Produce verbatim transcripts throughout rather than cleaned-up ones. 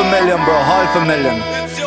a million bro, half a million.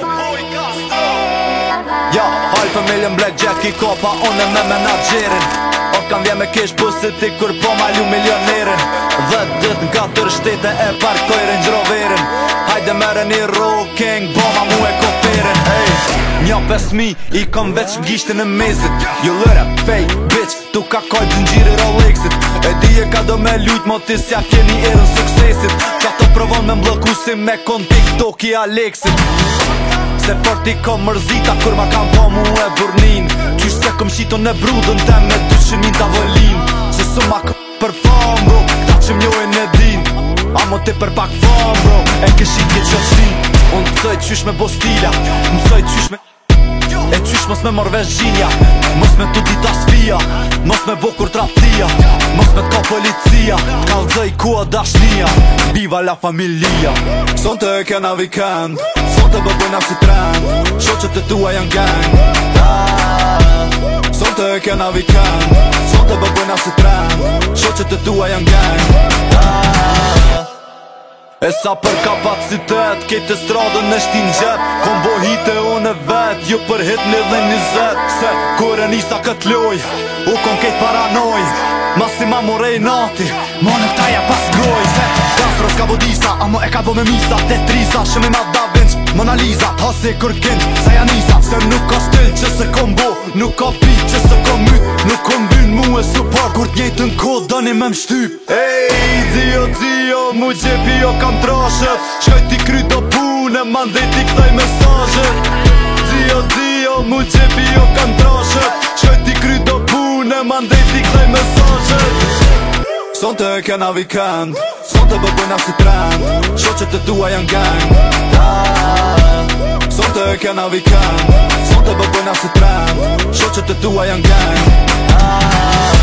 Ja, half a million blackjack i kopa, unë me menagerin. O kam vje me kish pusit ti kur po ma lu milionerin. Dhe dit n'katër shtete e parkoj Range Roverin. Hajde mere një roll king, boma mu e koferin. Ej, nja pesmi i kom veç n'gishtin e mezit. Jo lëre, fake, bitch, tu ka kojt zëngjiri Rolexit. E di e ka do me lujt, mo ti s'ja kjeni erën suksesit. Qa to provon me mbloku si me kon TikTok i Alexit. Se fort i kom mërzita kur ma kam po mu e burnin. Qysh se kom shiton e brudën tem me dyqin min t'avolin. Se su ma k*** për fam bro, këta që mjojnë e din. Amo ti për pak fam bro, e këshit je që qin. Unë të cëj qysh me bo stila, mësoj qysh me e qysh mos me morvesh gjinja. Mos me tu dita sfia, mos me bo kur traptia. Mos me t'ka policia, t'kallzoj ku o dashnia. Viva la familia. Sonte e kena vikend, sonte bëbëjna si trend. Shoqet e tua janë gang ah, sonte e kena vikend, sonte bëbëjna si trend. Shoqet e tua janë gang ah, e sa për kapacitet, kejtë stradën në shtin gjep. Kom bo hite unë e vet, ju për hit një dhe njëzet. Se kur e nisa kët loj, u kom kejt paranoj. Masi ma morej nati, ma në ktaja pas groj. Se Castro s'ka bo disa, amo e ka bo me misa. Tetrisa, shëmi ma Da Vinci, Mona Lisa. Hasi kur kin, sa ja nisa. Se nuk ka stil që se kom bo, nuk ka pi që se kom myt. Nuk kom vyn mu e support, kur t'njejtën kod dëni me mshtyp. Ej, dio, dio, mu gjepi jo kam trashet. Shkoj ti kry do pune, mandej ti këtaj mesazhet. Dio, dio, mu gjepi jo kam trashet. Shkoj ti kry do pune, mandej ti këtaj mesazhet. Sonte e kena vikend, sonte bëbëjna si trend. Shoqet e tua janë gang ah, sonte e kena vikend, sonte bëbëjna si trend. Shoqet e tua janë gang ah,